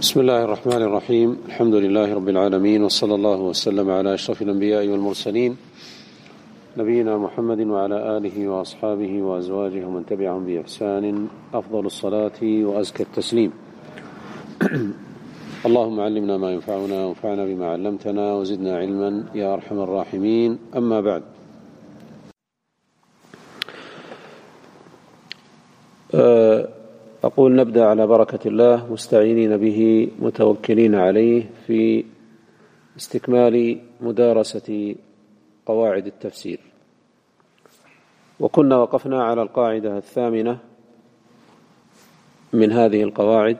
بسم الله الرحمن الرحيم. الحمد لله رب العالمين، وصلى الله وسلم على أشرف الأنبياء والمرسلين نبينا محمد وعلى آله وأصحابه وأزواجه ومن تبعهم بإحسان. أفضل الصلاة وأزكى التسليم. اللهم علمنا ما ينفعنا وانفعنا بما علمتنا وزدنا علما يا أرحم الراحمين. أما بعد، أقول نبدأ على بركة الله مستعينين به متوكلين عليه في استكمال مدارسة قواعد التفسير، وكنا وقفنا على القاعدة 8 من هذه القواعد،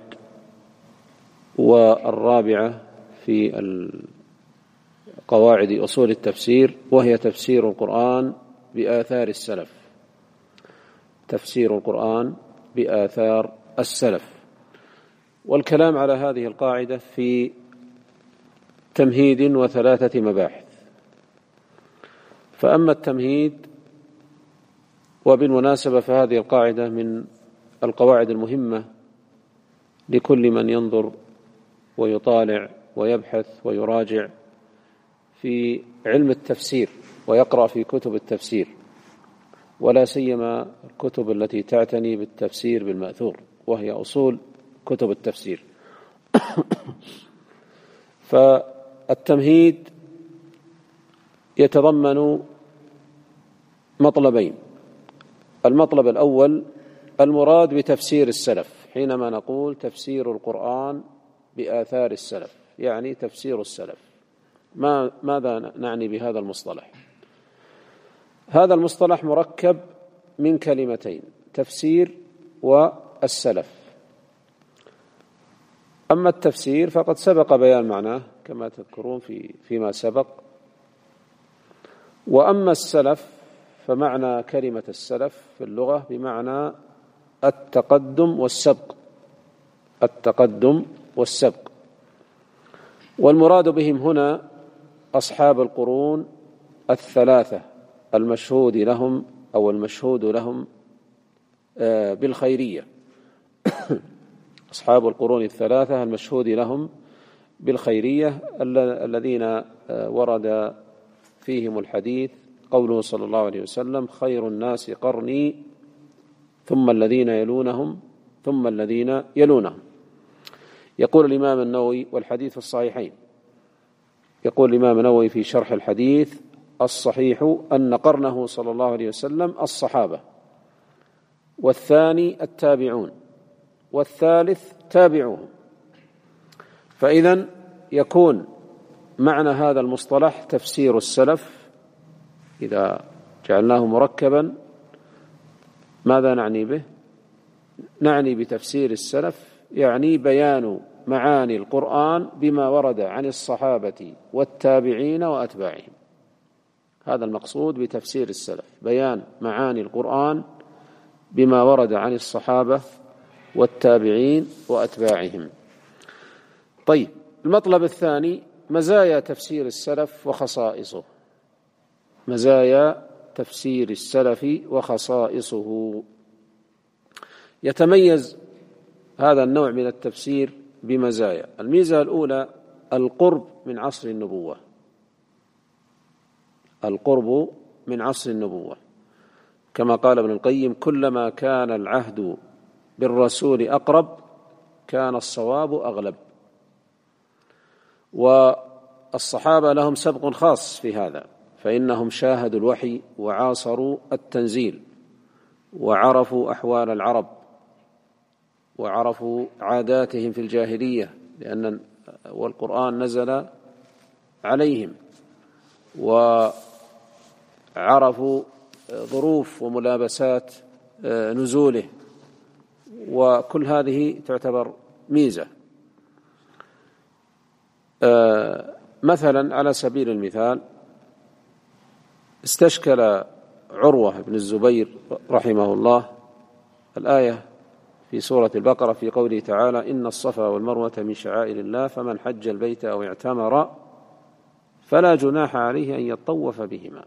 والرابعة في قواعد أصول التفسير، وهي تفسير القرآن بآثار السلف. تفسير القرآن بآثار السلف. والكلام على هذه القاعدة في تمهيد وثلاثة مباحث. فأما التمهيد، وبالمناسبة فهذه القاعدة من القواعد المهمة لكل من ينظر ويطالع ويبحث ويراجع في علم التفسير ويقرأ في كتب التفسير، ولا سيما الكتب التي تعتني بالتفسير بالمأثور، وهي أصول كتب التفسير. فالتمهيد يتضمن مطلبين. المطلب الأول المراد بتفسير السلف. حينما نقول تفسير القرآن بآثار السلف، يعني تفسير السلف، ماذا نعني بهذا المصطلح؟ هذا المصطلح مركب من كلمتين: تفسير والسلف. أما التفسير فقد سبق بيان معناه كما تذكرون فيما سبق. وأما السلف فمعنى كلمة السلف في اللغة بمعنى التقدم والسبق. التقدم والسبق. والمراد بهم هنا أصحاب القرون الثلاثة المشهود لهم أو المشهود لهم بالخيرية. أصحاب القرون الثلاثة المشهود لهم بالخيرية، الذين ورد فيهم الحديث قوله صلى الله عليه وسلم: خير الناس قرني ثم الذين يلونهم ثم الذين يلونهم. يقول الإمام النووي، والحديث الصحيحين، يقول الإمام النووي في شرح الحديث: الصحيح أن قرنه صلى الله عليه وسلم الصحابة، والثاني التابعون، والثالث تابعوهم. فإذن يكون معنى هذا المصطلح تفسير السلف. إذا جعلناه مركبا ماذا نعني به؟ نعني بتفسير السلف يعني بيان معاني القرآن بما ورد عن الصحابة والتابعين وأتباعهم. هذا المقصود بتفسير السلف، بيان معاني القرآن بما ورد عن الصحابة والتابعين وأتباعهم. طيب، المطلب الثاني مزايا تفسير السلف وخصائصه. مزايا تفسير السلف وخصائصه. يتميز هذا النوع من التفسير بمزايا. الميزة الأولى القرب من عصر النبوة. القرب من عصر النبوة، كما قال ابن القيم: كلما كان العهد بالرسول أقرب كان الصواب أغلب. والصحابة لهم سبق خاص في هذا، فإنهم شاهدوا الوحي وعاصروا التنزيل وعرفوا أحوال العرب وعرفوا عاداتهم في الجاهلية، والقرآن نزل عليهم، وعرفوا ظروف وملابسات نزوله. وكل هذه تعتبر ميزة. مثلا على سبيل المثال، استشكل عروة بن الزبير رحمه الله الآية في سورة البقرة في قوله تعالى: إن الصفا والمروة من شعائر الله فمن حج البيت أو اعتمر فلا جناح عليه أن يطوف بهما.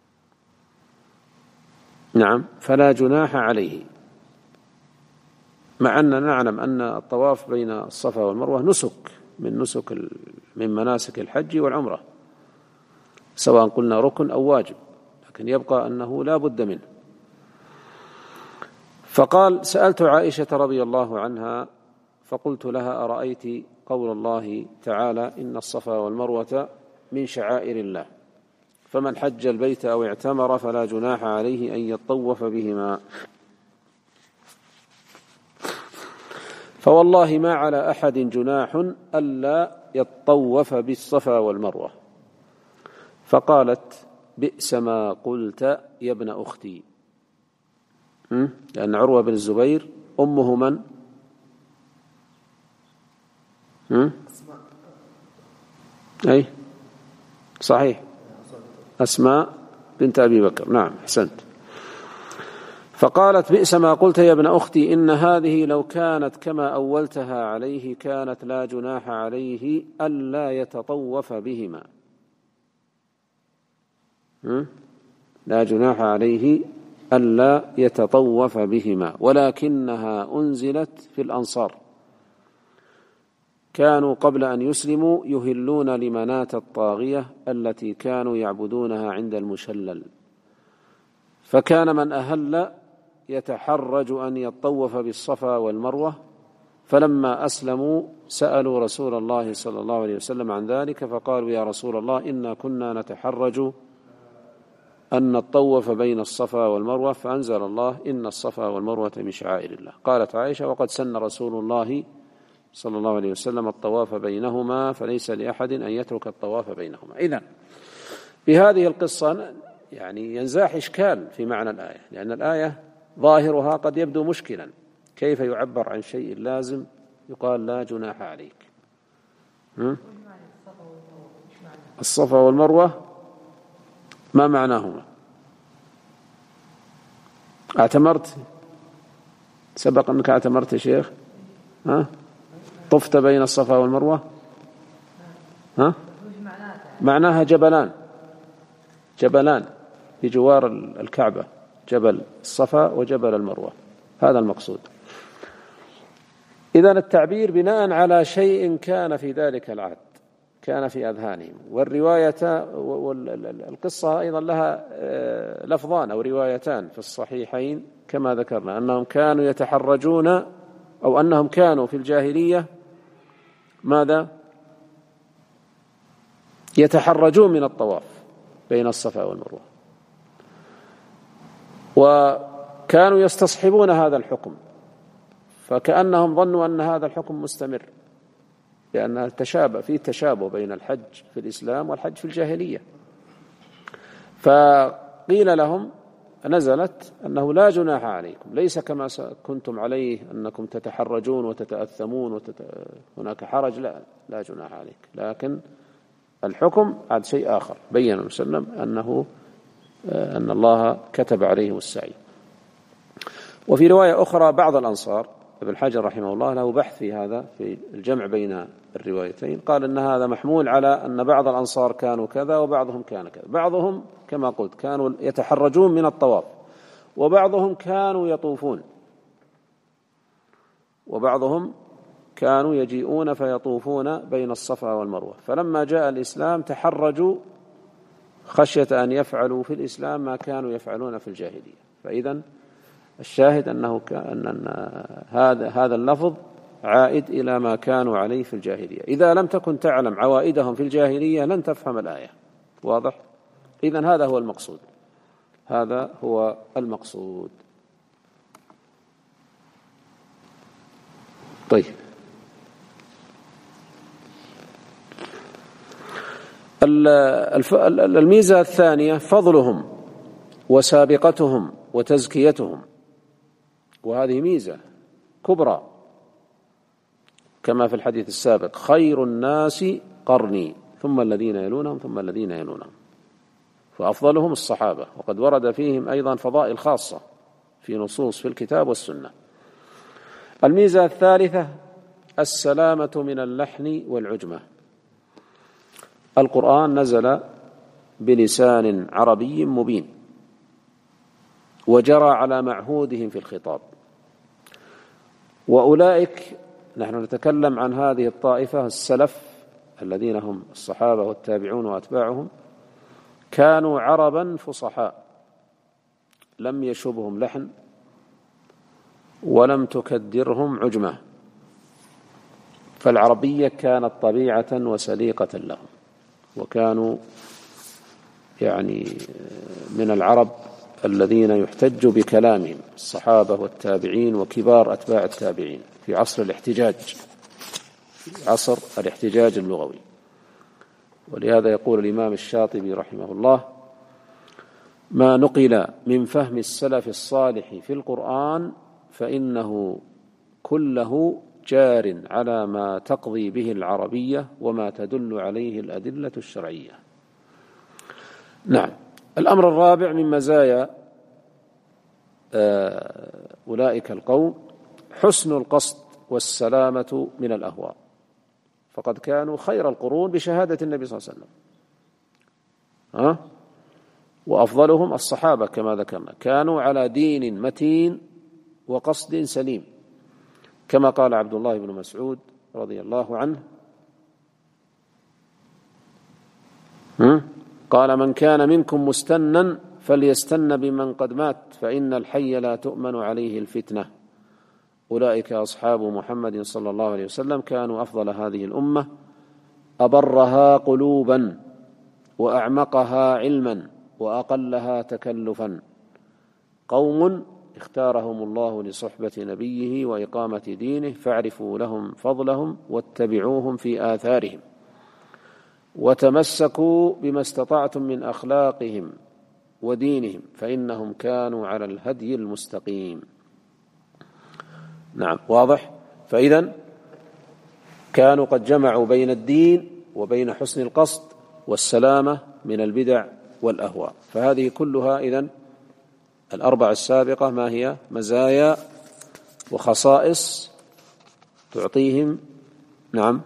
نعم، فلا جناح عليه. مع أننا نعلم أن الطواف بين الصفا والمروة نسك من مناسك الحج والعمرة، سواء قلنا ركن أو واجب، لكن يبقى أنه لا بد منه. فقال: سألت عائشة رضي الله عنها فقلت لها: أرأيت قول الله تعالى: إن الصفا والمروة من شعائر الله، فمن حج البيت أو اعتمر فلا جناح عليه أن يطوف بهما، فوالله ما على أحد جناح ألا يطوف بالصفا والمروة. فقالت: بئس ما قلت يا ابن أختي، لأن عروة بن الزبير أمه من؟ أي صحيح، أسماء بنت أبي بكر. نعم، أحسنت. فقالت: بئس ما قلت يا ابن أختي، إن هذه لو كانت كما أولتها عليه كانت لا جناح عليه ألا يتطوف بهما. لا جناح عليه ألا يتطوف بهما، ولكنها أنزلت في الأنصار، كانوا قبل أن يسلموا يهلون لمناة الطاغية التي كانوا يعبدونها عند المشلل، فكان من أهل يتحرج أن يطوف بالصفا والمروة، فلما أسلموا سألوا رسول الله صلى الله عليه وسلم عن ذلك، فقالوا: يا رسول الله، إنا كنا نتحرج أن نطوف بين الصفا والمروة، فأنزل الله: إن الصفا والمروة من شعائر الله. قالت عائشة: وقد سن رسول الله صلى الله عليه وسلم الطواف بينهما، فليس لأحد أن يترك الطواف بينهما. إذن بهذه القصة يعني ينزاح إشكال في معنى الآية، لأن الآية ظاهرها قد يبدو مشكلا، كيف يعبر عن شيء لازم يقال لا جناح عليك؟ الصفا والمروة ما معناهما؟ اعتمرت؟ سبق أنك اعتمرت يا شيخ؟ طفت بين الصفا والمروة؟ معناها جبلان في جوار الكعبة، جبل الصفا وجبل المروة، هذا المقصود. إذن التعبير بناء على شيء كان في ذلك العهد، كان في أذهانهم. والرواية والقصة أيضا لها لفظان أو روايتان في الصحيحين كما ذكرنا، أنهم كانوا يتحرجون، أو أنهم كانوا في الجاهلية ماذا؟ يتحرجون من الطواف بين الصفا والمروة، وكانوا يستصحبون هذا الحكم، فكأنهم ظنوا أن هذا الحكم مستمر، لأن فيه تشابه بين الحج في الإسلام والحج في الجاهلية. فقيل لهم، نزلت أنه لا جناح عليكم، ليس كما كنتم عليه أنكم تتحرجون وتتأثمون هناك حرج، لا جناح عليك، لكن الحكم عاد شيء آخر. بين وسلم أن الله كتب عليهم السعي. وفي رواية أخرى بعض الأنصار، ابن حجر رحمه الله له بحث في هذا، في الجمع بين الروايتين، قال إن هذا محمول على أن بعض الأنصار كانوا كذا وبعضهم كان كذا. بعضهم كما قلت كانوا يتحرجون من الطواف، وبعضهم كانوا يطوفون، وبعضهم كانوا يجيئون فيطوفون بين الصفا والمروة، فلما جاء الإسلام تحرجوا خشية أن يفعلوا في الإسلام ما كانوا يفعلون في الجاهلية. فإذن الشاهد أن هذا اللفظ عائد إلى ما كانوا عليه في الجاهلية. إذا لم تكن تعلم عوائدهم في الجاهلية لن تفهم الآية. واضح؟ إذن هذا هو المقصود، هذا هو المقصود. طيب، الميزة الثانية فضلهم وسابقتهم وتزكيتهم، وهذه ميزة كبرى كما في الحديث السابق: خير الناس قرني ثم الذين يلونهم ثم الذين يلونهم، فأفضلهم الصحابة، وقد ورد فيهم أيضا فضائل خاصة في نصوص في الكتاب والسنة. الميزة الثالثة السلامة من اللحن والعجمة. القرآن نزل بلسان عربي مبين، وجرى على معهودهم في الخطاب، وأولئك نحن نتكلم عن هذه الطائفة السلف الذين هم الصحابة والتابعون وأتباعهم، كانوا عربا فصحاء لم يشبهم لحن ولم تكدرهم عجمة، فالعربية كانت طبيعة وسليقة لهم، وكانوا يعني من العرب الذين يحتج بكلامهم، الصحابة والتابعين وكبار أتباع التابعين في عصر الاحتجاج، عصر الاحتجاج اللغوي. ولهذا يقول الإمام الشاطبي رحمه الله: ما نقل من فهم السلف الصالح في القرآن فإنه كله جار على ما تقضي به العربية وما تدل عليه الأدلة الشرعية. نعم. الأمر الرابع من مزايا أولئك القوم حسن القصد والسلامة من الأهواء، فقد كانوا خير القرون بشهادة النبي صلى الله عليه وسلم، وأفضلهم الصحابة كما ذكرنا، كانوا على دين متين وقصد سليم، كما قال عبد الله بن مسعود رضي الله عنه: قال: من كان منكم مستنا فليستن بمن قد مات فإن الحي لا تؤمن عليه الفتنة. أولئك أصحاب محمد صلى الله عليه وسلم، كانوا أفضل هذه الأمة، أبرها قلوبا وأعمقها علما وأقلها تكلفا، قوم اختارهم الله لصحبة نبيه وإقامة دينه، فاعرفوا لهم فضلهم واتبعوهم في آثارهم، وتمسكوا بما استطعتم من أخلاقهم ودينهم، فإنهم كانوا على الهدي المستقيم. نعم، واضح. فإذن كانوا قد جمعوا بين الدين وبين حسن القصد والسلامة من البدع والأهواء. فهذه كلها إذن الأربع السابقة ما هي مزايا وخصائص تعطيهم نعم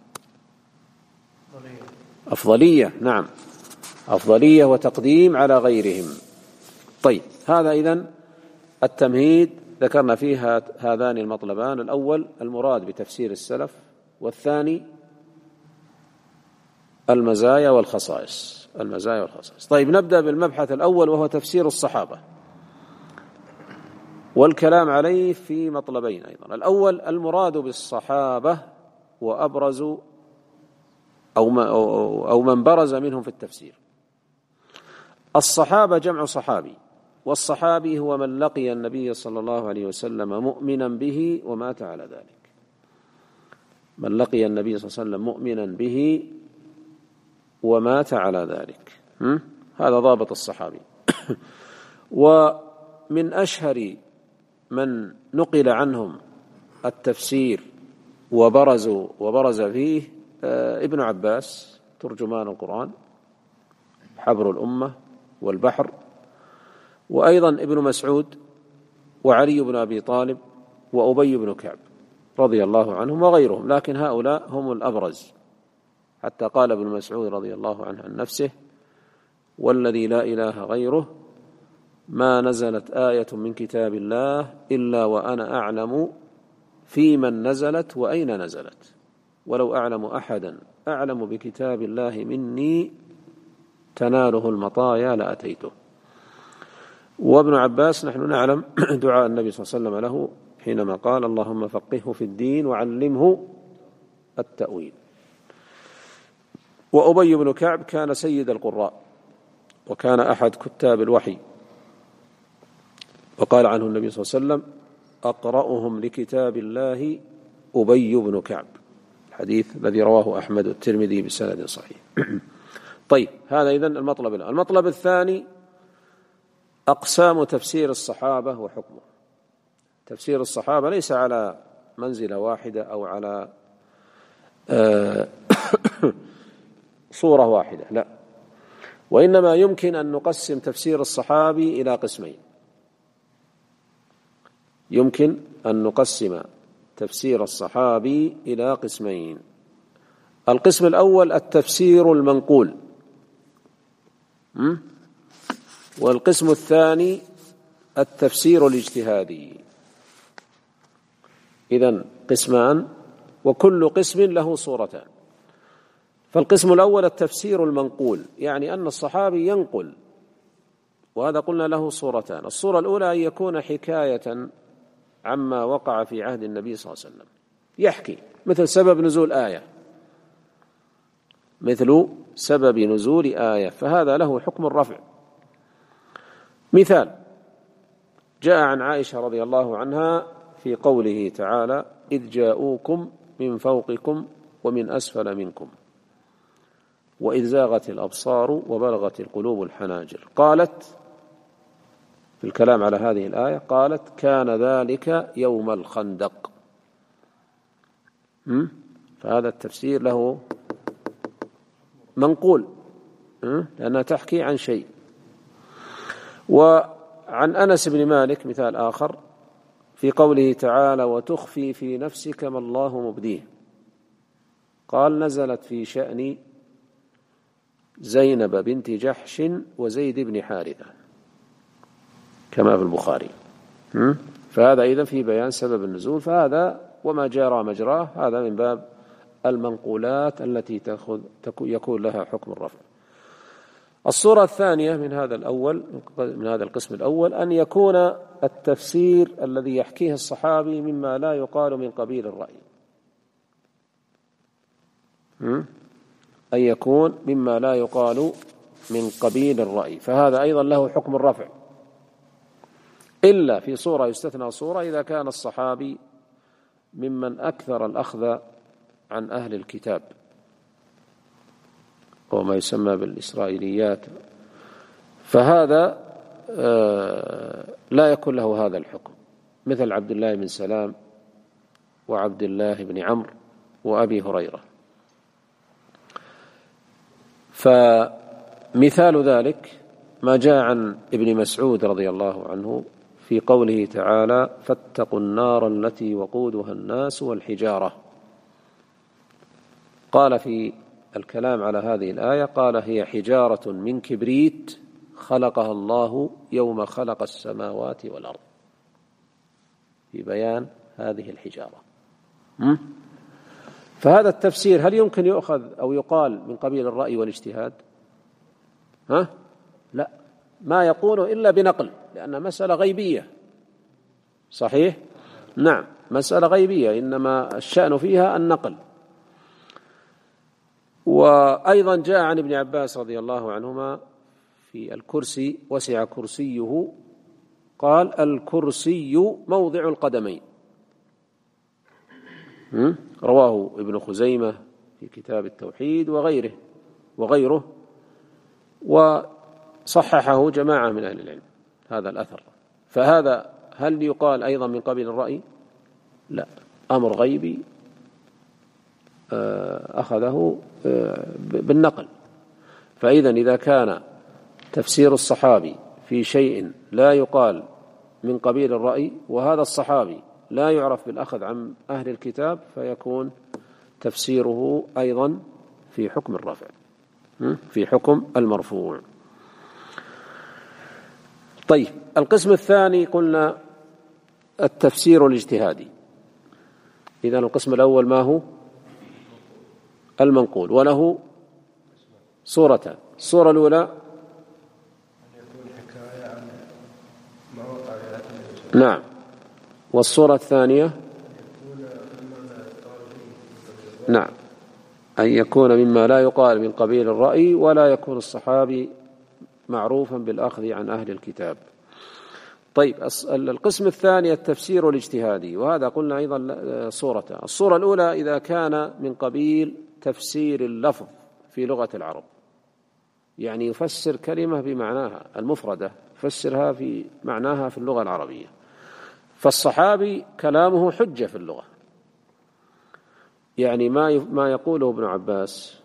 أفضلية، نعم أفضلية وتقديم على غيرهم. طيب، هذا إذن التمهيد ذكرنا فيها هذان المطلبان: الأول المراد بتفسير السلف، والثاني المزايا والخصائص. المزايا والخصائص. طيب، نبدأ بالمبحث الأول وهو تفسير الصحابة، والكلام عليه في مطلبين أيضا. الأول المراد بالصحابة وأبرز أو من برز منهم في التفسير. الصحابة جمع صحابي، والصحابي هو من لقي النبي صلى الله عليه وسلم مؤمنا به ومات على ذلك. من لقي النبي صلى الله عليه وسلم مؤمنا به ومات على ذلك، هذا ضابط الصحابي. ومن أشهر من نقل عنهم التفسير وبرز فيه ابن عباس ترجمان القرآن، حبر الأمة والبحر، وأيضا ابن مسعود وعلي بن أبي طالب وأبي بن كعب رضي الله عنهم وغيرهم، لكن هؤلاء هم الأبرز. حتى قال ابن مسعود رضي الله عنه عن نفسه: والذي لا إله غيره ما نزلت آية من كتاب الله إلا وأنا أعلم في من نزلت وأين نزلت، ولو أعلم أحدا أعلم بكتاب الله مني تناله المطايا لأتيته. وابن عباس نحن نعلم دعاء النبي صلى الله عليه وسلم له حينما قال: اللهم فقهه في الدين وعلمه التأويل. وأبي بن كعب كان سيد القراء، وكان أحد كتاب الوحي، وقال عنه النبي صلى الله عليه وسلم: أقرأهم لكتاب الله أبي بن كعب، الحديث الذي رواه أحمد والترمذي بسند صحيح. طيب، هذا إذن المطلب الأول. المطلب الثاني أقسام تفسير الصحابة وحكمه. تفسير الصحابة ليس على منزلة واحدة أو على صورة واحدة، لا، وإنما يمكن أن نقسم تفسير الصحابي إلى قسمين. يمكن أن نقسم تفسير الصحابي إلى قسمين. القسم الأول التفسير المنقول، والقسم الثاني التفسير الاجتهادي. إذن قسمان، وكل قسم له صورتان. فالقسم الأول التفسير المنقول، يعني أن الصحابي ينقل، وهذا قلنا له صورتان. الصورة الأولى أن يكون حكاية عما وقع في عهد النبي صلى الله عليه وسلم، يحكي مثل سبب نزول آية، مثل سبب نزول آية، فهذا له حكم الرفع. مثال: جاء عن عائشة رضي الله عنها في قوله تعالى: إذ جاءوكم من فوقكم ومن أسفل منكم وإذ زاغت الأبصار وبلغت القلوب الحناجر، قالت في الكلام على هذه الآية، قالت: كان ذلك يوم الخندق. فهذا التفسير له منقول، لأنها تحكي عن شيء. وعن أنس بن مالك مثال آخر في قوله تعالى: وتخفي في نفسك ما الله مبديه، قال: نزلت في شأن زينب بنت جحش وزيد بن حارثة، كما في البخاري. فهذا إذن في بيان سبب النزول، فهذا وما جرى مجراه هذا من باب المنقولات التي يكون لها حكم الرفع. الصورة الثانية من هذا القسم الأول أن يكون التفسير الذي يحكيه الصحابي مما لا يقال من قبيل الرأي، أن يكون مما لا يقال من قبيل الرأي، فهذا أيضا له حكم الرفع، إلا في صورة يستثنى صورة: إذا كان الصحابي ممن أكثر الأخذ عن أهل الكتاب وما يسمى بالإسرائيليات، فهذا لا يكون له هذا الحكم، مثل عبد الله بن سلام وعبد الله بن عمرو وأبي هريرة. فمثال ذلك ما جاء عن ابن مسعود رضي الله عنه في قوله تعالى: فاتقوا النار التي وقودها الناس والحجارة. قال في الكلام على هذه الآية، قال: هي حجارة من كبريت خلقها الله يوم خلق السماوات والأرض، في بيان هذه الحجارة. فهذا التفسير هل يمكن يؤخذ أو يقال من قبيل الرأي والاجتهاد؟ لا، ما يقول إلا بنقل، لأن مسألة غيبية. صحيح؟ نعم، مسألة غيبية، إنما الشأن فيها النقل. وأيضا جاء عن ابن عباس رضي الله عنهما في الكرسي: وسع كرسيه، قال: الكرسي موضع القدمين. رواه ابن خزيمة في كتاب التوحيد وغيره، وصححه جماعة من أهل العلم هذا الأثر. فهذا هل يقال أيضا من قبيل الرأي؟ لا، أمر غيبي أخذه بالنقل. فإذا إذا كان تفسير الصحابي في شيء لا يقال من قبيل الرأي، وهذا الصحابي لا يعرف بالأخذ عن أهل الكتاب، فيكون تفسيره أيضا في حكم الرفع، في حكم المرفوع. طيب، القسم الثاني قلنا التفسير الاجتهادي. إذن القسم الأول ما هو؟ المنقول، وله صورتان. الصورة الأولى نعم، والصورة الثانية نعم، أن يكون مما لا يقال من قبيل الرأي، ولا يكون الصحابي معروفا بالأخذ عن أهل الكتاب. طيب، القسم الثاني التفسير الاجتهادي، وهذا قلنا أيضا صورتان. الصورة الأولى إذا كان من قبيل تفسير اللفظ في لغة العرب، يعني يفسر كلمة بمعناها المفردة، يفسرها في معناها في اللغة العربية، فالصحابي كلامه حجة في اللغة، يعني ما يقوله ابن عباس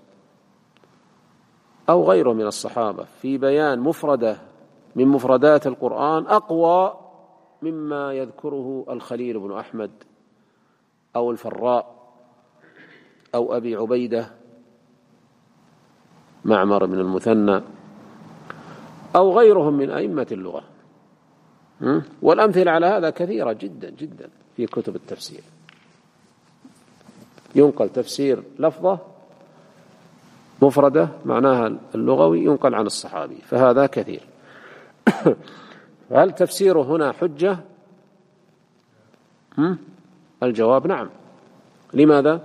أو غيره من الصحابة في بيان مفردة من مفردات القرآن أقوى مما يذكره الخليل بن أحمد أو الفراء أو أبي عبيدة معمر بن المثنى أو غيرهم من أئمة اللغة. والأمثلة على هذا كثيرة جدا جدا في كتب التفسير. ينقل تفسير لفظة مفردة معناها اللغوي ينقل عن الصحابي، فهذا كثير. هل تفسيره هنا حجة؟ الجواب نعم. لماذا؟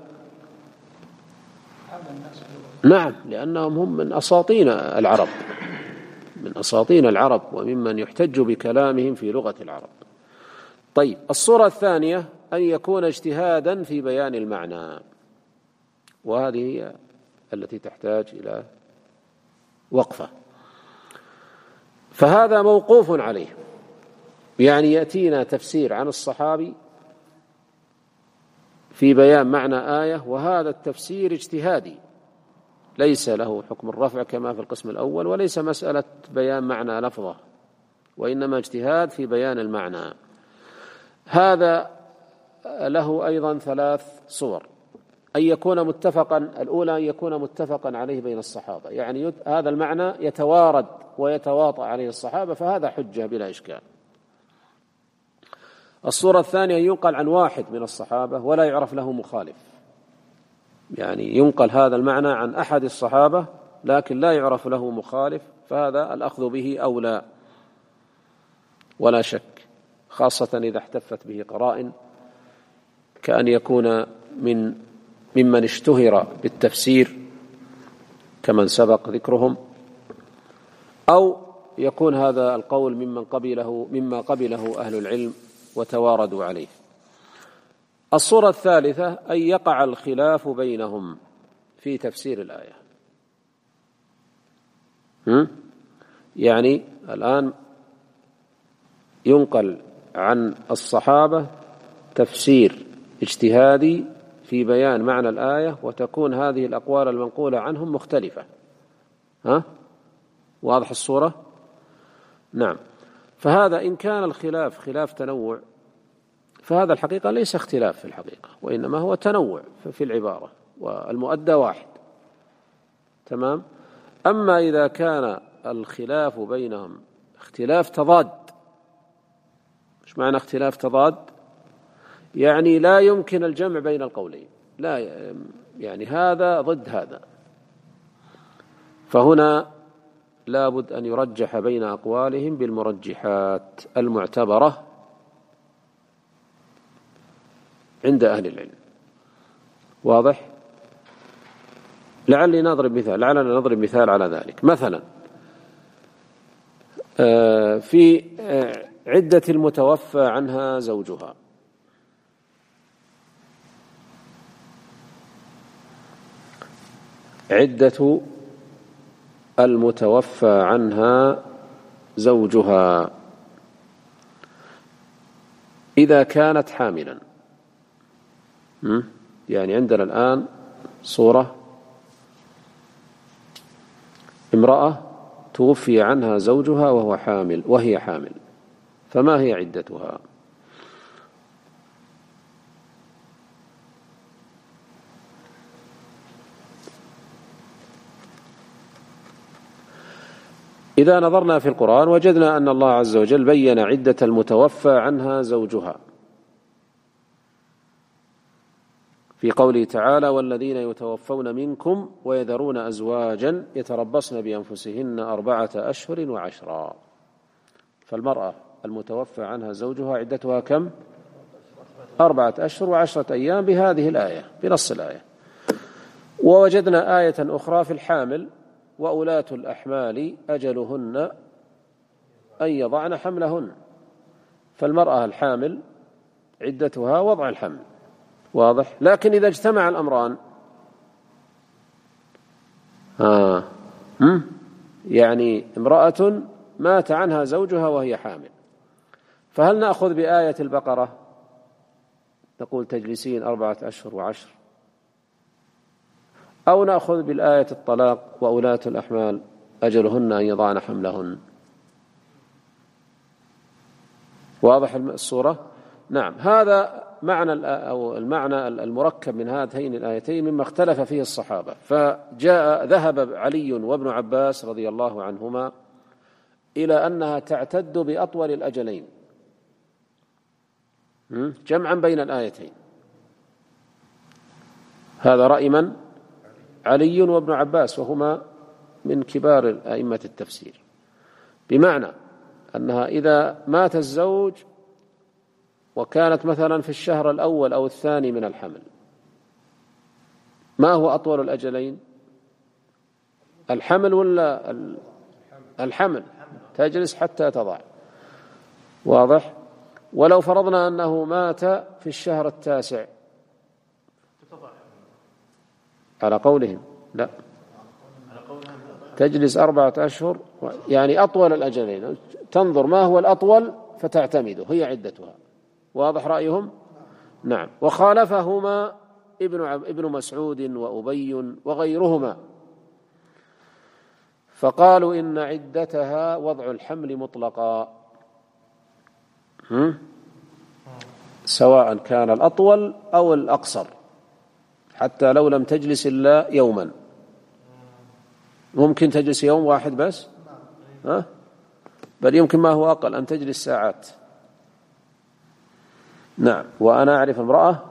نعم، لأنهم هم من أساطين العرب، من أساطين العرب وممن يحتج بكلامهم في لغة العرب. طيب، الصورة الثانية أن يكون اجتهادا في بيان المعنى، وهذه هي التي تحتاج إلى وقفة. فهذا موقوف عليه، يعني يأتينا تفسير عن الصحابي في بيان معنى آية، وهذا التفسير اجتهادي ليس له حكم الرفع كما في القسم الأول، وليس مسألة بيان معنى لفظة، وإنما اجتهاد في بيان المعنى. هذا له أيضا 3 صور. أن يكون متفقا، الأولى أن يكون متفقا عليه بين الصحابة، يعني هذا المعنى يتوارد ويتواطأ عليه الصحابة، فهذا حجة بلا إشكال. الصورة الثانية ينقل عن واحد من الصحابة ولا يعرف له مخالف، يعني ينقل هذا المعنى عن أحد الصحابة لكن لا يعرف له مخالف، فهذا الأخذ به أولى ولا شك، خاصة إذا احتفت به قرائن، كأن يكون ممن اشتهر بالتفسير كمن سبق ذكرهم، أو يكون هذا القول مما قبله أهل العلم وتواردوا عليه. الصورة الثالثة أن يقع الخلاف بينهم في تفسير الآية. يعني الآن ينقل عن الصحابة تفسير اجتهادي في بيان معنى الآية، وتكون هذه الأقوال المنقولة عنهم مختلفة. واضح الصورة؟ نعم. فهذا إن كان الخلاف خلاف تنوع، فهذا الحقيقة ليس اختلاف في الحقيقة، وإنما هو تنوع في العبارة، والمؤدى واحد. تمام. أما إذا كان الخلاف بينهم اختلاف تضاد، مش معنى اختلاف تضاد؟ يعني لا يمكن الجمع بين القولين، لا، يعني هذا ضد هذا، فهنا لابد أن يرجح بين أقوالهم بالمرجحات المعتبرة عند أهل العلم. واضح؟ لعلنا نضرب مثال على ذلك. مثلا في عدة المتوفى عنها زوجها، عدة المتوفى عنها زوجها إذا كانت حاملا. يعني عندنا الآن صورة امرأة توفي عنها زوجها وهي حامل، فما هي عدتها؟ إذا نظرنا في القرآن وجدنا أن الله عز وجل بين عدة المتوفى عنها زوجها في قوله تعالى: والذين يتوفون منكم ويذرون أزواجا يتربصن بأنفسهن 4 أشهر وعشرا. فالمرأة المتوفى عنها زوجها عدتها كم؟ 4 أشهر و10 أيام بهذه الآية، بنص الآية. ووجدنا آية أخرى في الحامل: وأولاة الأحمال أجلهن أن يضعن حملهن. فالمرأة الحامل عدتها وضع الحمل. واضح؟ لكن إذا اجتمع الأمران، يعني امرأة مات عنها زوجها وهي حامل، فهل نأخذ بآية البقرة نقول تجلسين 4 أشهر وعشر، أو نأخذ بالآية الطلاق: وأولاة الأحمال أجلهن أن يضعن حملهن؟ واضح الصورة؟ نعم. هذا المعنى المركب من هاتين الآيتين مما اختلف فيه الصحابة. ذهب علي وابن عباس رضي الله عنهما إلى أنها تعتد بأطول الأجلين، جمعا بين الآيتين. هذا رأي من؟ علي وابن عباس، وهما من كبار أئمة التفسير، بمعنى أنها إذا مات الزوج وكانت مثلا في الشهر الأول أو الثاني من الحمل، ما هو أطول الأجلين؟ الحمل ولا الحمل؟ تجلس حتى تضع، واضح؟ ولو فرضنا أنه مات في الشهر التاسع على قولهم لا، تجلس 4 أشهر، يعني أطول الأجلين، تنظر ما هو الأطول فتعتمده، هي عدتها. واضح رأيهم؟ نعم. وخالفهما ابن مسعود وأبي وغيرهما، فقالوا إن عدتها وضع الحمل مطلقا، سواء كان الأطول أو الأقصر، حتى لو لم تجلس إلا يوما. ممكن تجلس يوم واحد بس، بل يمكن ما هو أقل أن تجلس ساعات. نعم. وأنا أعرف امرأة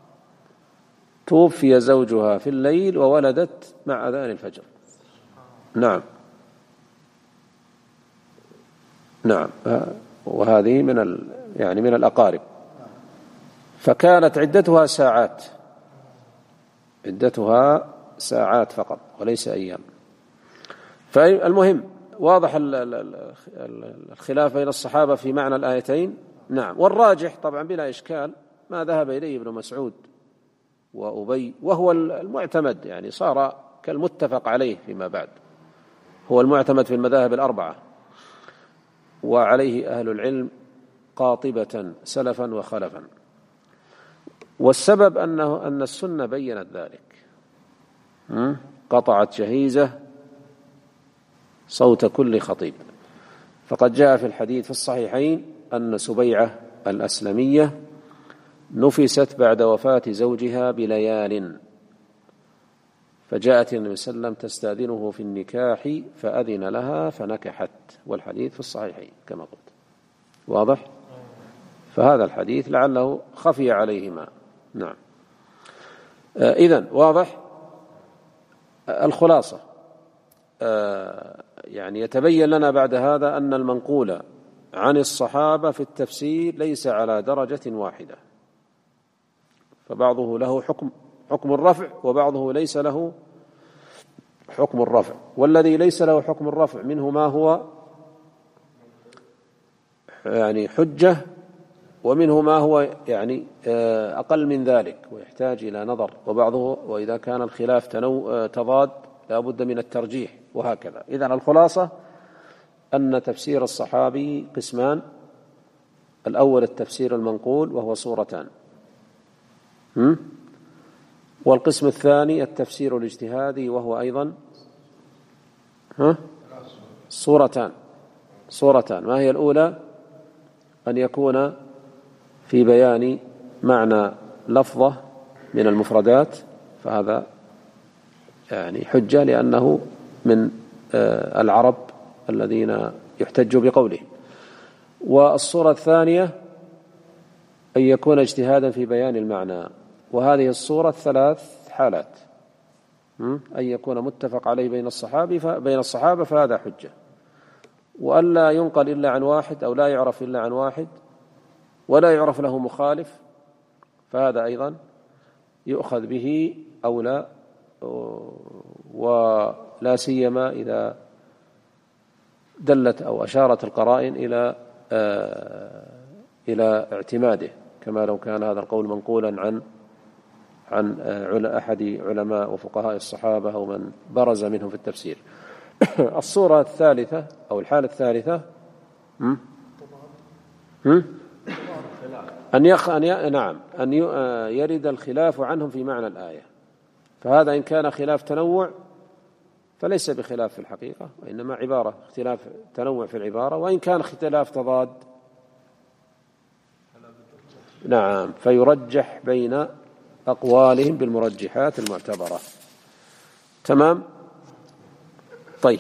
توفي زوجها في الليل وولدت مع أذان الفجر. نعم نعم. وهذه من الأقارب، فكانت عدتها ساعات فقط وليس أيام. فالمهم واضح الخلاف بين الصحابة في معنى الآيتين. نعم. والراجح طبعا بلا إشكال ما ذهب إليه ابن مسعود وأبي، وهو المعتمد، يعني صار كالمتفق عليه فيما بعد، هو المعتمد في المذاهب الأربعة، وعليه أهل العلم قاطبة سلفا وخلفا. والسبب أن السنة بينت ذلك، قطعت جهيزة صوت كل خطيب. فقد جاء في الحديث في الصحيحين أن سبيعة الأسلمية نفست بعد وفاة زوجها بليال، فجاءت النبي صلى الله عليه وسلم تستأذنه في النكاح فأذن لها فنكحت، والحديث في الصحيحين كما قلت. واضح؟ فهذا الحديث لعله خفي عليهما. نعم. إذن واضح الخلاصة. يعني يتبين لنا بعد هذا أن المنقول عن الصحابة في التفسير ليس على درجة واحدة، فبعضه له حكم الرفع، وبعضه ليس له حكم الرفع. والذي ليس له حكم الرفع منه ما هو يعني حجة، ومنه ما هو يعني أقل من ذلك ويحتاج إلى نظر، وبعضه وإذا كان الخلاف تضاد لا بد من الترجيح، وهكذا. إذن الخلاصة أن تفسير الصحابي قسمان: الأول التفسير المنقول وهو صورتان، والقسم الثاني التفسير الاجتهادي وهو أيضا صورتان. ما هي الأولى؟ أن يكون في بيان معنى لفظة من المفردات، فهذا يعني حجة لأنه من العرب الذين يحتج بقولهم. والصورة الثانية أن يكون اجتهادا في بيان المعنى، وهذه الصورة 3 حالات: أن يكون متفق عليه بين الصحابة فهذا حجة، وأن لا ينقل إلا عن واحد أو لا يعرف إلا عن واحد ولا يعرف له مخالف، فهذا أيضا يؤخذ به أو لا، ولا سيما إذا دلت أو أشارت القرائن إلى اعتماده، كما لو كان هذا القول منقولا عن أحد علماء وفقهاء الصحابة أو من برز منهم في التفسير. الصورة الثالثة أو الحالة الثالثة أن يرد الخلاف عنهم في معنى الآية، فهذا إن كان خلاف تنوع فليس بخلاف في الحقيقة، وإنما عبارة اختلاف تنوع في العبارة، وإن كان اختلاف تضاد نعم فيرجح بين أقوالهم بالمرجحات المعتبرة. تمام. طيب،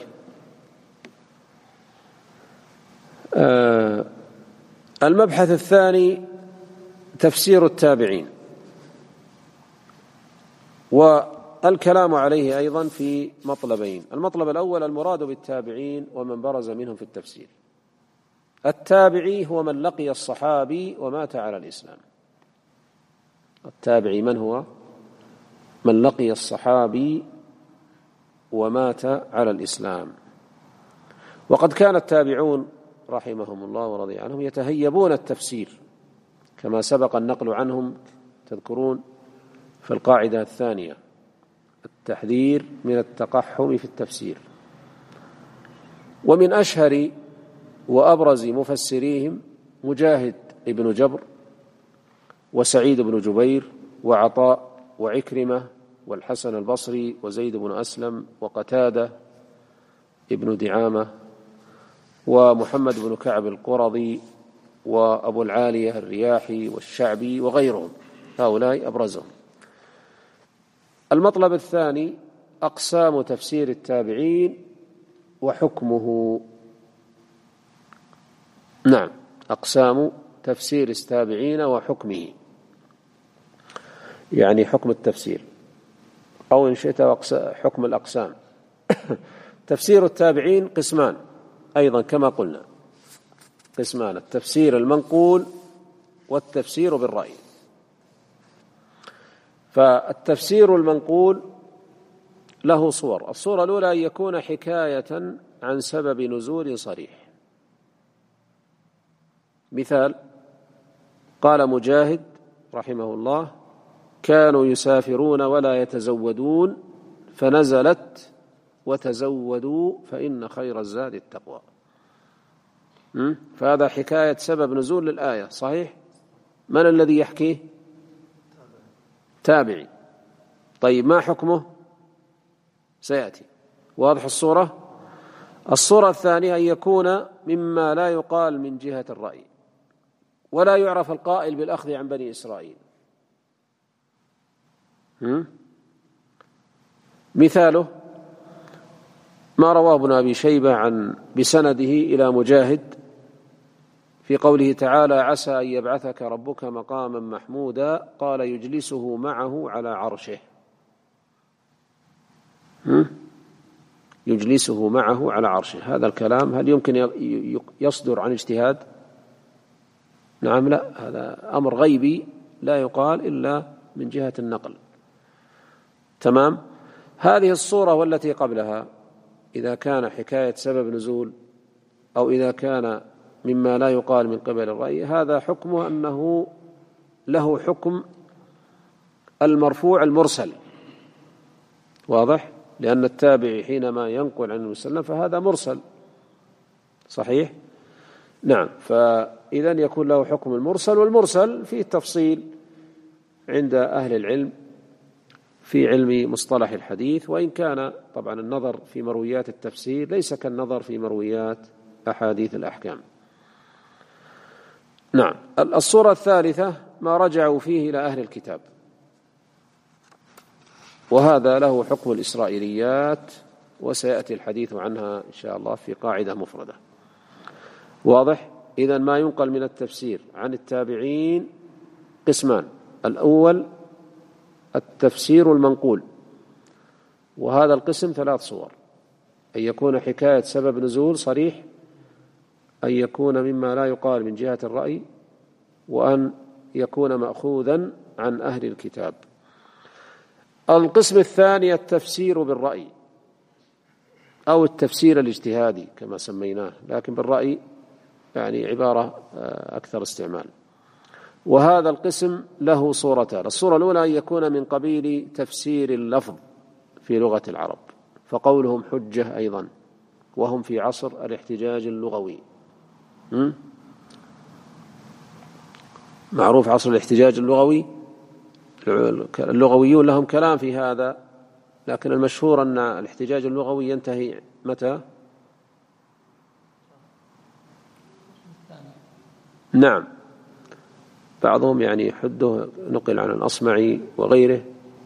المبحث الثاني تفسير التابعين. والكلام عليه أيضا في مطلبين: المطلب الأول المراد بالتابعين ومن برز منهم في التفسير. التابعي هو من لقي الصحابي ومات على الإسلام. التابعي من هو؟ من لقي الصحابي ومات على الإسلام. وقد كان التابعون رحمهم الله ورضي عنهم يتهيبون التفسير كما سبق النقل عنهم، تذكرون في القاعدة الثانية: التحذير من التقحم في التفسير. ومن أشهر وأبرز مفسريهم مجاهد ابن جبر وسعيد بن جبير وعطاء وعكرمة والحسن البصري وزيد بن أسلم وقتادة ابن دعامة ومحمد بن كعب القرظي وأبو العالية الرياحي والشعبي وغيرهم، هؤلاء أبرزهم. المطلب الثاني أقسام تفسير التابعين وحكمه. نعم، أقسام تفسير التابعين وحكمه، يعني حكم التفسير، أو إن شئت حكم الأقسام. تفسير التابعين قسمان أيضا كما قلنا، قسمان: التفسير المنقول والتفسير بالرأي. فالتفسير المنقول له صور: الصورة الأولى أن يكون حكاية عن سبب نزول صريح. مثال: قال مجاهد رحمه الله: كانوا يسافرون ولا يتزودون فنزلت وتزودوا فإن خير الزاد التقوى. فهذا حكاية سبب نزول للآية، صحيح؟ من الذي يحكيه؟ تابعي. طيب ما حكمه؟ سيأتي. واضح الصورة؟ الصورة الثانية أن يكون مما لا يقال من جهة الرأي، ولا يعرف القائل بالأخذ عن بني إسرائيل. مثاله ما رواه ابن أبي شيبة بسنده إلى مجاهد في قوله تعالى: عسى أن يبعثك ربك مقاما محمودا، قال: يجلسه معه على عرشه. يجلسه معه على عرشه، هذا الكلام هل يمكن يصدر عن اجتهاد؟ نعم، لا، هذا أمر غيبي لا يقال إلا من جهة النقل. تمام. هذه الصورة والتي قبلها إذا كان حكاية سبب نزول أو إذا كان مما لا يقال من قبل الرأي، هذا حكمه أنه له حكم المرفوع المرسل. واضح؟ لأن التابعي حينما ينقل عن المسلم فهذا مرسل، صحيح؟ نعم. فإذن يكون له حكم المرسل، والمرسل فيه تفصيل عند أهل العلم في علم مصطلح الحديث، وإن كان طبعا النظر في مرويات التفسير ليس كالنظر في مرويات أحاديث الأحكام. نعم. الصورة الثالثة ما رجعوا فيه إلى أهل الكتاب، وهذا له حكم الإسرائيليات، وسيأتي الحديث عنها إن شاء الله في قاعدة مفردة. واضح؟ إذن ما ينقل من التفسير عن التابعين قسمان: الأول التفسير المنقول، وهذا القسم 3 صور: أن يكون حكاية سبب نزول صريح، أن يكون مما لا يقال من جهة الرأي، وأن يكون مأخوذا عن أهل الكتاب. القسم الثاني التفسير بالرأي أو التفسير الاجتهادي كما سميناه، لكن بالرأي يعني عبارة أكثر استعمال. وهذا القسم له صورتان: الصورة الأولى أن يكون من قبيل تفسير اللفظ في لغة العرب، فقولهم حجة أيضا، وهم في عصر الاحتجاج اللغوي. معروف عصر الاحتجاج اللغوي، اللغويون لهم كلام في هذا، لكن المشهور أن الاحتجاج اللغوي ينتهي متى؟ نعم، بعضهم يعني يحده، نقل عن الأصمعي وغيره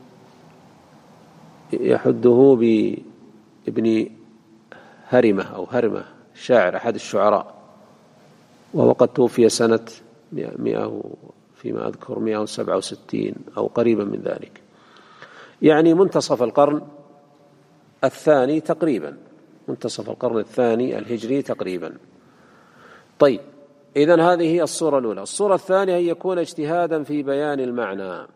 يحده بابن هرمة أو هرمة، شاعر أحد الشعراء، وهو قد توفي سنة 100 فيما أذكر 167 أو قريبا من ذلك. يعني منتصف القرن الثاني تقريبا، منتصف القرن الثاني الهجري تقريبا. طيب، إذن هذه هي الصورة الأولى. الصورة الثانية أن يكون اجتهادا في بيان المعنى،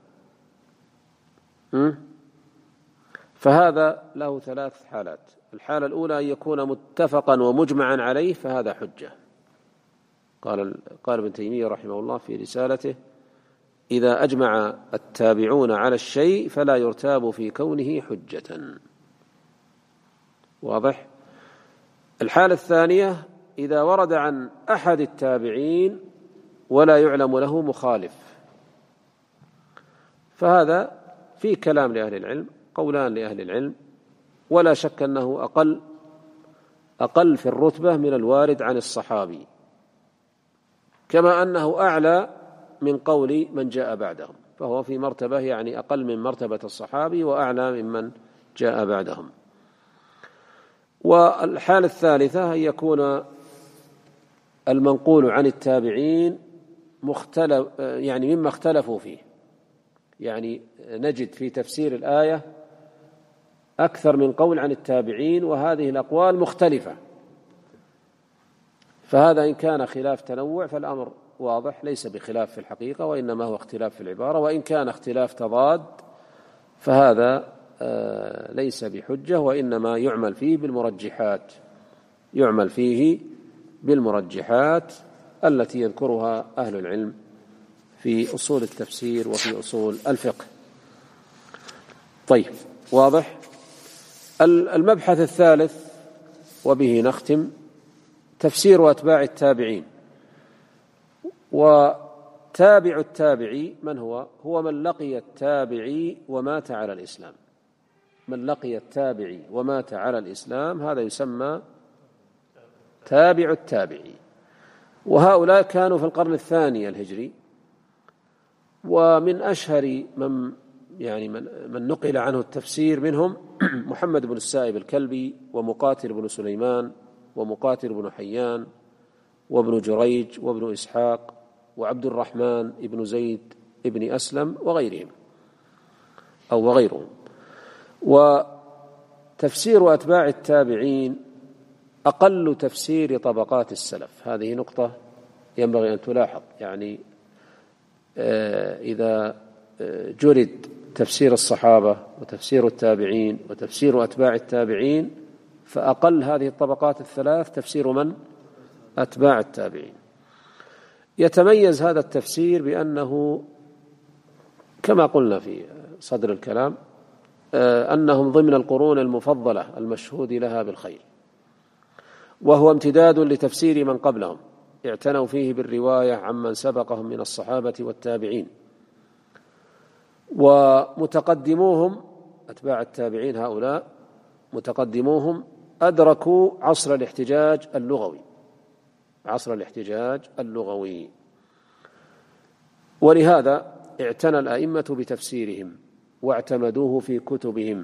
فهذا له 3 حالات. الحالة الأولى أن يكون متفقا ومجمعا عليه، فهذا حجة. قال ابن تيمية رحمه الله في رسالته: إذا أجمع التابعون على الشيء فلا يرتاب في كونه حجة. واضح؟ الحالة الثانية إذا ورد عن أحد التابعين ولا يعلم له مخالف، فهذا في كلام لأهل العلم، قولان لأهل العلم، ولا شك أنه أقل في الرتبة من الوارد عن الصحابي، كما أنه أعلى من قول من جاء بعدهم، فهو في مرتبة يعني أقل من مرتبة الصحابي وأعلى ممن جاء بعدهم. والحالة الثالثة أن يكون المنقول عن التابعين يعني مما اختلفوا فيه، يعني نجد في تفسير الآية أكثر من قول عن التابعين، وهذه الأقوال مختلفة، فهذا إن كان خلاف تنوع فالأمر واضح، ليس بخلاف في الحقيقة، وإنما هو اختلاف في العبارة. وإن كان اختلاف تضاد فهذا ليس بحجة، وإنما يعمل فيه بالمرجحات التي يذكرها أهل العلم في أصول التفسير وفي أصول الفقه. طيب، واضح. المبحث الثالث وبه نختم: تفسير أتباع التابعين. وتابع التابعي من هو؟ هو من لقي التابعي ومات على الإسلام. من لقي التابعي ومات على الإسلام هذا يسمى تابع التابعي. وهؤلاء كانوا في القرن الثاني الهجري، ومن أشهر من نقل عنه التفسير منهم محمد بن السائب الكلبي، ومقاتل بن سليمان، ومقاتل بن حيان، وابن جريج، وابن إسحاق، وعبد الرحمن بن زيد بن أسلم، وغيرهم. وتفسير أتباع التابعين أقل تفسير طبقات السلف. هذه نقطة ينبغي أن تلاحظ، يعني إذا جرد تفسير الصحابة وتفسير التابعين وتفسير أتباع التابعين، فأقل هذه الطبقات الثلاث تفسير من؟ أتباع التابعين. يتميز هذا التفسير بأنه كما قلنا في صدر الكلام أنهم ضمن القرون المفضلة المشهود لها بالخير، وهو امتداد لتفسير من قبلهم اعتنوا فيه بالرواية عمن سبقهم من الصحابة والتابعين. ومتقدموهم أتباع التابعين هؤلاء متقدموهم أدركوا عصر الاحتجاج اللغوي، ولهذا اعتنى الأئمة بتفسيرهم واعتمدوه في كتبهم،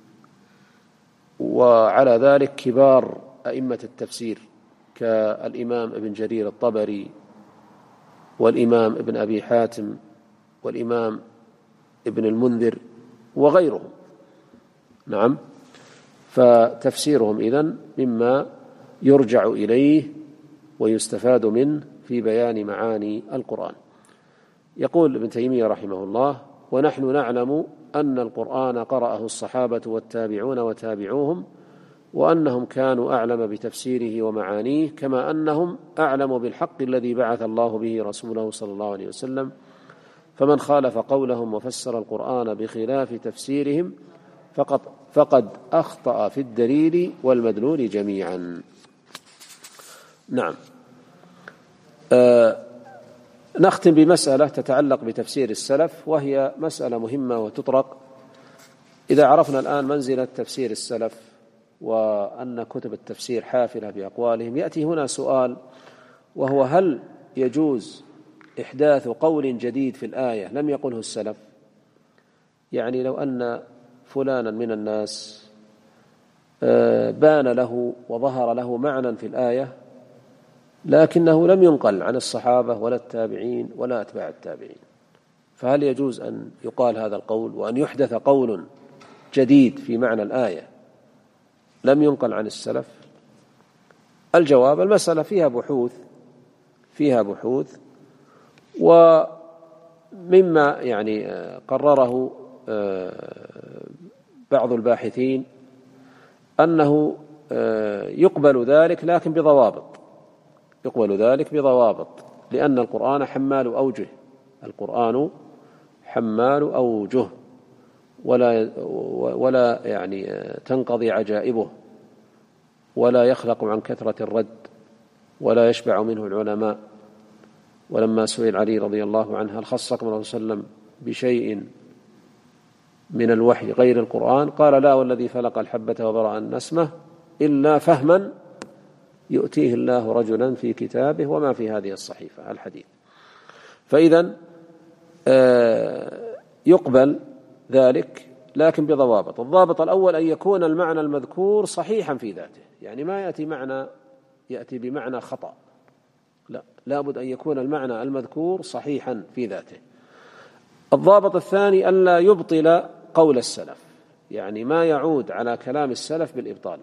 وعلى ذلك كبار أئمة التفسير كالإمام ابن جرير الطبري، والإمام ابن أبي حاتم، والإمام ابن المنذر، وغيرهم. نعم، فتفسيرهم إذن مما يرجع إليه ويستفاد منه في بيان معاني القرآن. يقول ابن تيمية رحمه الله: ونحن نعلم أن القرآن قرأه الصحابة والتابعون وتابعوهم، وأنهم كانوا أعلم بتفسيره ومعانيه، كما أنهم أعلم بالحق الذي بعث الله به رسوله صلى الله عليه وسلم. فمن خالف قولهم وفسر القرآن بخلاف تفسيرهم فقد أخطأ في الدليل والمدلول جميعا. نعم. نختم بمسألة تتعلق بتفسير السلف، وهي مسألة مهمة وتطرق. إذا عرفنا الآن منزلة تفسير السلف وأن كتب التفسير حافلة بأقوالهم، يأتي هنا سؤال، وهو: هل يجوز إحداث قول جديد في الآية لم يقله السلف؟ يعني لو أن فلانا من الناس بان له وظهر له معنى في الآية لكنه لم ينقل عن الصحابة ولا التابعين ولا أتباع التابعين، فهل يجوز أن يقال هذا القول وأن يحدث قول جديد في معنى الآية لم ينقل عن السلف؟ الجواب: المسألة فيها بحوث، ومما يعني قرره بعض الباحثين أنه يقبل ذلك لكن بضوابط، لأن القرآن حمال أوجه ولا يعني تنقضي عجائبه، ولا يخلق عن كثرة الرد، ولا يشبع منه العلماء. ولما سئل علي رضي الله عنه: هل خصكم الرسول صلى الله عليه وسلم بشيء من الوحي غير القرآن؟ قال: لا والذي فلق الحبة وبرأ النسمة إلا فهما يؤتيه الله رجلا في كتابه وما في هذه الصحيفة، الحديث. فإذن يقبل ذلك لكن بضوابط. الضابط الأول أن يكون المعنى المذكور صحيحا في ذاته، يعني ما يأتي بمعنى خطأ، لا بد أن يكون المعنى المذكور صحيحا في ذاته. الضابط الثاني ألا يبطل قول السلف، يعني ما يعود على كلام السلف بالإبطال.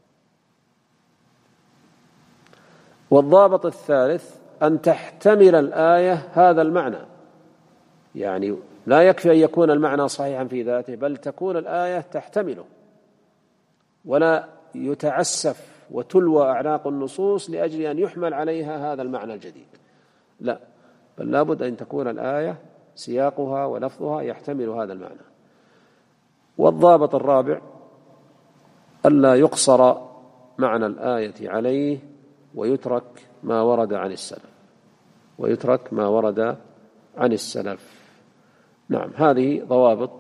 والضابط الثالث أن تحتمل الآية هذا المعنى، يعني لا يكفي أن يكون المعنى صحيحا في ذاته، بل تكون الآية تحتمله، ولا يتعسف وتلوى أعناق النصوص لأجل أن يحمل عليها هذا المعنى الجديد، لا، بل لا بد أن تكون الآية سياقها ولفظها يحتمل هذا المعنى. والضابط الرابع ألا يقصر معنى الآية عليه ويترك ما ورد عن السلف. نعم، هذه ضوابط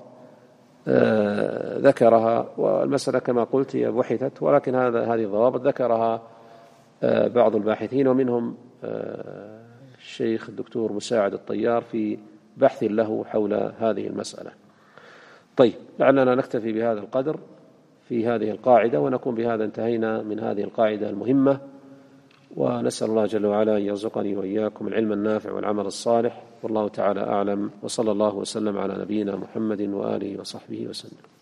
ذكرها، والمسألة كما قلت هي بحثت، ولكن هذه الضوابط ذكرها بعض الباحثين، ومنهم الشيخ الدكتور مساعد الطيار في بحث له حول هذه المسألة. طيب، لعلنا نكتفي بهذا القدر في هذه القاعدة، ونكون بهذا انتهينا من هذه القاعدة المهمة، ونسأل الله جل وعلا أن يرزقني وإياكم العلم النافع والعمل الصالح، والله تعالى أعلم، وصلى الله وسلم على نبينا محمد وآله وصحبه وسلم.